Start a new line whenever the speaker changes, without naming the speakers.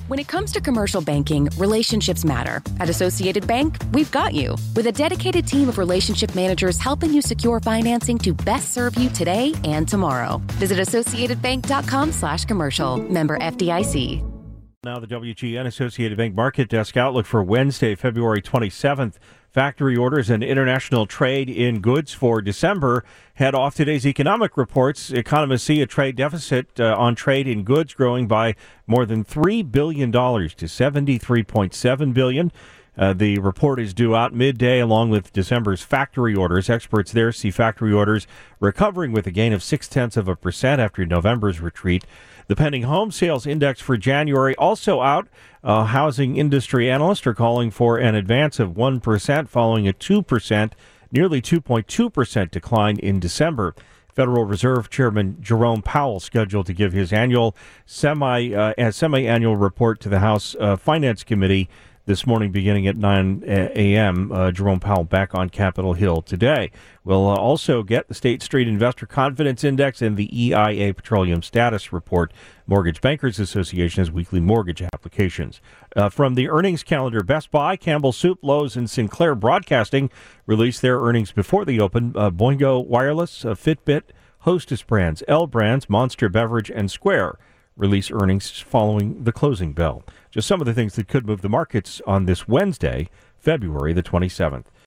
When it comes to commercial banking, relationships matter. At Associated Bank, we've got you. With a dedicated team of relationship managers helping you secure financing to best serve you today and tomorrow. Visit associatedbank.com/commercial. Member FDIC.
Now the WGN Associated Bank Market Desk outlook for Wednesday, February 27th. Factory orders and international trade in goods for December head off today's economic reports. Economists see a trade deficit on trade in goods growing by more than $3 billion to $73.7 billion. The report is due out midday along with December's factory orders. Experts there see factory orders recovering with a gain of 0.6% after November's retreat. The pending home sales index for January also out. Housing industry analysts are calling for an advance of 1% following a 2%, nearly 2.2% decline in December. Federal Reserve Chairman Jerome Powell scheduled to give his annual semi-annual report to the House Finance Committee this morning beginning at 9 a.m. Jerome Powell back on Capitol Hill today. We'll also get the State Street Investor Confidence Index and the EIA Petroleum Status Report. Mortgage Bankers Association has weekly mortgage applications. From the earnings calendar, Best Buy, Campbell Soup, Lowe's, and Sinclair Broadcasting released their earnings before the open. Boingo Wireless, Fitbit, Hostess Brands, L Brands, Monster Beverage, and Square release earnings following the closing bell. Just some of the things that could move the markets on this Wednesday, February the 27th.